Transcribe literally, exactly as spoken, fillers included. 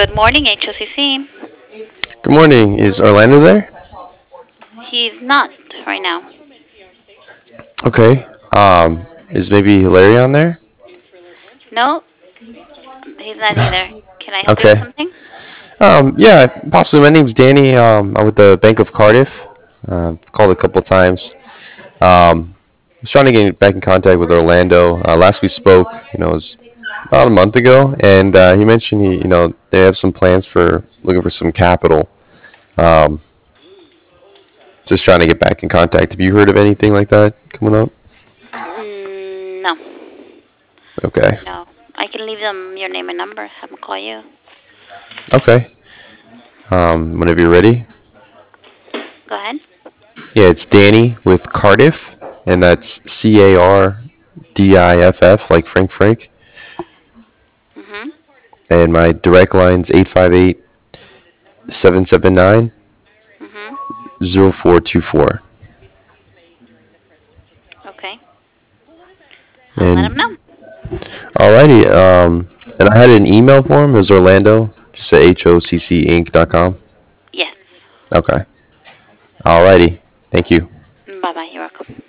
Good morning, H O C C. Good morning. Is Orlando there? He's not right now. Okay. Um, is maybe Larry on there? No, he's not either. Can I help you with Okay. something? Um, yeah, possibly. My name's Danny. Um, I'm with the Bank of Cardiff. Uh, called a couple times. Um, I was trying to get back in contact with Orlando. Uh, last we spoke, you know, it was about a month ago, and uh, he mentioned he, you know, they have some plans for looking for some capital. Um, just trying to get back in contact. Have you heard of anything like that coming up? Mm, no, Okay. no. I can leave them your name and number. Have them call you. Okay. Um, whenever you're ready. Go ahead. Yeah, it's Danny with Cardiff, and that's C A R D I F F, like Frank Frank. Mhm. And my direct line's eight five eight, seven seven nine, Mhm. zero four two four. Okay. I'll let And him know. alrighty, um, and I had an email for him. It was Orlando, just at H O C C inc dot com. Yes. Okay. Alrighty. Thank you. Bye bye. You're welcome.